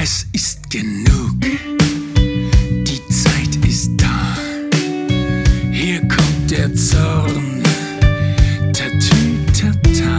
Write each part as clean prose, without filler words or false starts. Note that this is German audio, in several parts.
Es ist genug, die Zeit ist da. Hier kommt der Zorn, tatütata.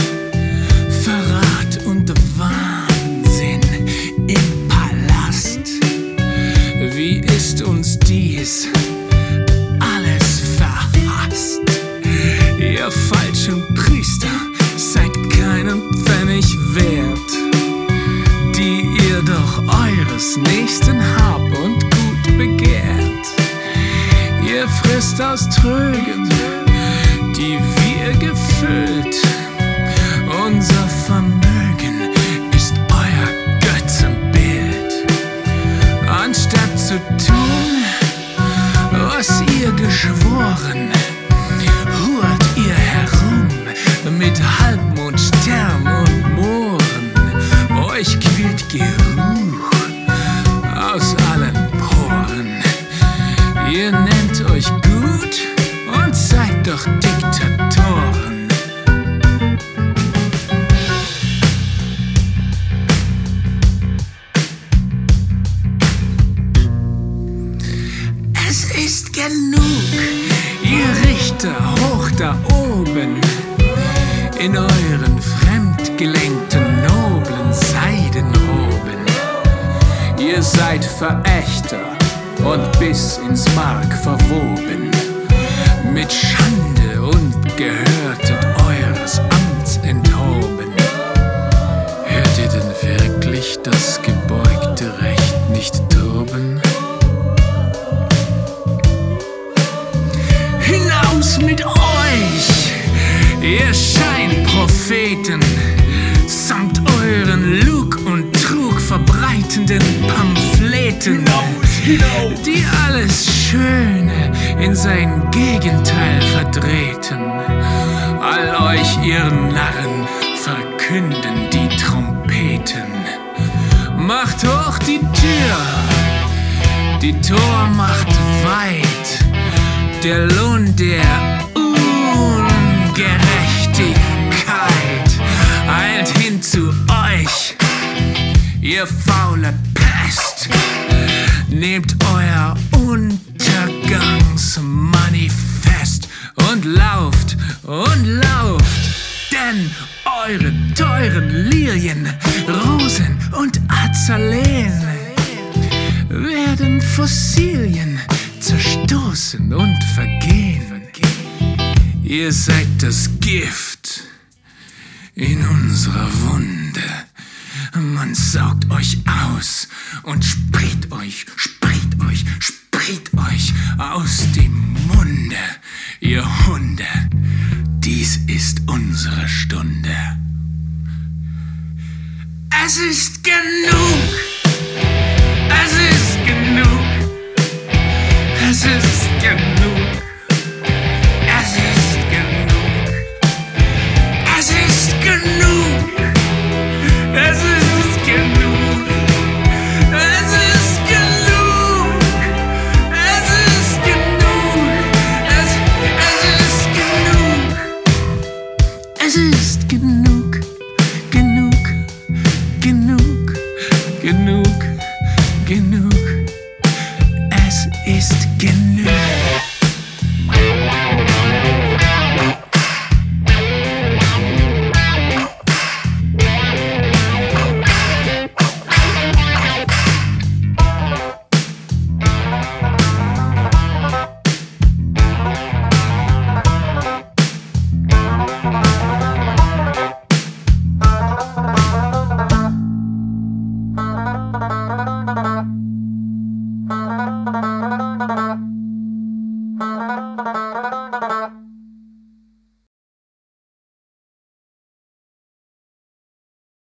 Verrat und Wahnsinn im Palast. Wie ist uns dies alles verhasst? Ihr falschen Priester seid keinen Pfennig wert, die ihr doch eures nächsten Hab und Gut begehrt. Ihr frisst aus Trögen, die wir gefüllt. Unser Vermögen ist euer Götzenbild. Anstatt zu tun, was ihr geschworen, hurt ihr herum mit Halbmond, Stern und Mohren. Euch quillt Geruch aus allen Poren. Ihr nennt euch gut und seid doch Diktatoren. Es ist genug, ihr Richter hoch da oben, in euren fremdgelenkten, noblen Seidenroben. Ihr seid Verächter und bis ins Mark verwoben, mit Schande und gehörtet eures Amts enthoben. Hört ihr denn wirklich das gebeugte Recht nicht toben? Hinaus mit euch, ihr Scheinpropheten, samt euren Lug und Trug verbreitenden Pamphleten, die alles Schöne in sein Gegenteil verdrehten. All euch, ihr Narren, verkünden die Trompeten. Macht hoch die Tür, die Tormacht weit. Der Lohn der Ungerechtigkeit eilt hin zu euch, ihr faule Pest. Nehmt euer Untergangsmanifest und lauft, denn eure teuren Lilien, Rosen und Azaleen werden Fossilien zerstoßen und vergehen. Ihr seid das Gift in unserer Wunde. Man saugt euch aus und spricht euch aus dem Munde, ihr Hunde. Dies ist unsere Stunde. Es ist genug. Es ist genug. Es ist genug. Es ist genug. Es ist genug. Es ist genug. Es ist genug. Es ist genug. Es ist genug. Genug. Genug. Genug. Genug. Es ist genug. Thank you.